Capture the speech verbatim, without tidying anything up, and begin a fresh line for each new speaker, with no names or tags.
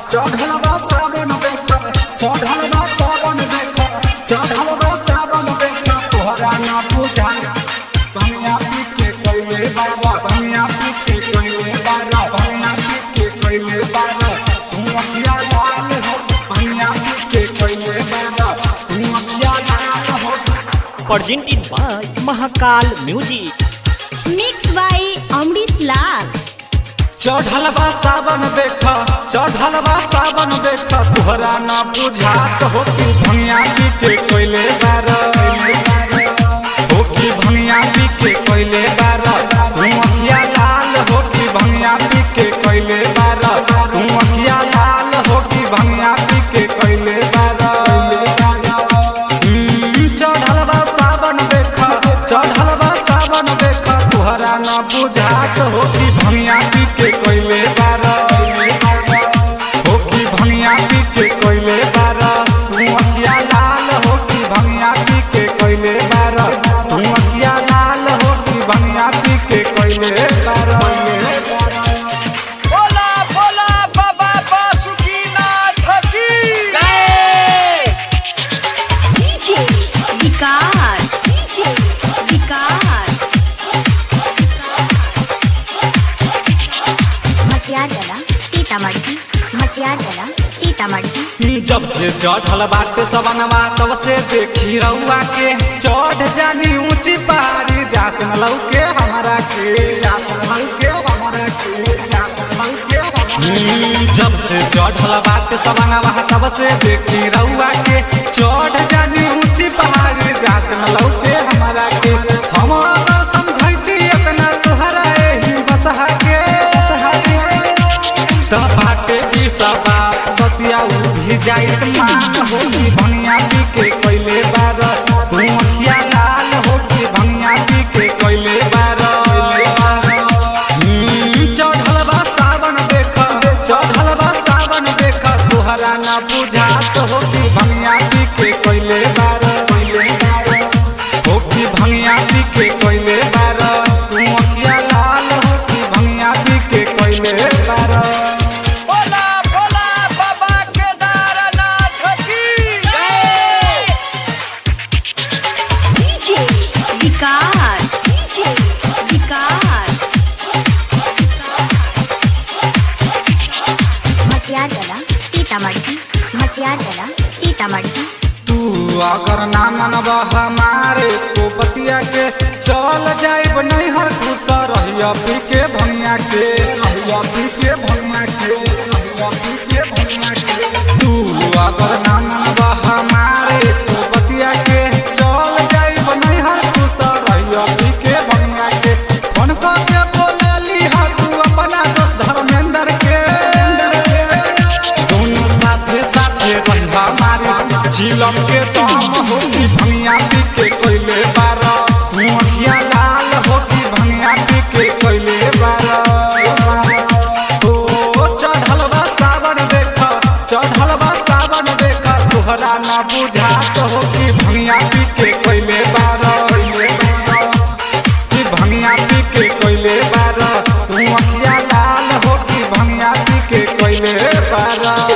चढ़ल बा सावन देखा चढ़ल बा सावन देखा चढ़ल बा सावन देखा तोहरा ना पूजा बनिया पी के कइले बाबा बनिया पी के कइले बाबा बनिया पी के कइले बाबा तू अखिया लाल हो बनिया पी के कइले बाबा तू अखिया लाल हो।
presented by Mahakal music
mix by Amrish Lal.
चढ़ल बा सावन देखा चढ़ल बा सावन देखा तोहरा ना बुझात हो कि भनिया पी के कइले बारा हो कि भनिया पी के कइले बारा तू अखिया लाल हो कि भनिया पी के कइले बारा तू अखिया लाल हो कि भनिया पी के कइले बारा। चढ़ल बा सावन देखा चढ़ल बा सावन देखा तोहरा ना बुझात हो कि भनिया पी के कइले बारा हो कि भनिया पी के कइले बारा तू अखिया लाल हो कि भनिया पी के कइले बारा तू अखिया लाल हो कि भनिया पी के कइले बारा।
बोला बोला बाबा बासुकीनाथ की जय।
DJ Vikas DJ Vikas Matiyala Sitamarhi Matiyala Sitamarhi.
जब से चढ़ल बाटे सवनवा तब से देखी रउआ के चढ़ जानी ऊंची पहाड़ी जासन लौके हमरा के जासन लौके हमरा के जासन लौके हमरा। जब से चढ़ल बाटे सवनवा तब से देखी रउआ के चढ़ जानी ऊंची पहाड़ी जासन लौके हमरा के हम अगर समझैती अपना तोहरा एही बसहा के बसहा के सब बाटे की सब बतिया भी जाइत मान हो कि भनिया पी के कइले बारा तू अखिया लाल हो कि भनिया पी के कइले बारा। चढ़ल बा सावन देखा चढ़ल बा सावन देखा तोहरा ना बुझात हो कि भनिया पी के कइले बारा कइले बारा हो कि भनिया पी के कइले बारा तू अखिया लाल हो कि भनिया पी के कइले बारा।
बोला बोला बाबा केदारनाथ की जय।
DJ Vikas DJ Vikas Matiyala Sitamarhi Matiyala Sitamarhi.
तू अगर ना मनबा हमारे को बतिया के चल जाइब नहीं हर खुश रहिया पी के भनिया के रहिया पी के भनिया के रहिया पी के भनिया के। तू अगर ना मनबा हमारे को बतिया के चल जाइब नहीं हर खुश रहिया पी के भनिया के। फोन के बोले ली हा तू अपना दोस्त धर्मेंद्र के दोनों साथे साथे रहिबा मारे झिलम के दाम हो कि भनिया पी के कइले बारा तू अखिया लाल हो कि भनिया पी के कइले बारा। ओ चढ़ल बा सावन देखा चढ़ल बा सावन देखा तोहरा ना बुझात हो कि भनिया पी के कइले बारा कइले बारा कि भनिया पी के कइले बारा तू अखिया लाल हो कि भनिया पी के कइले बारा।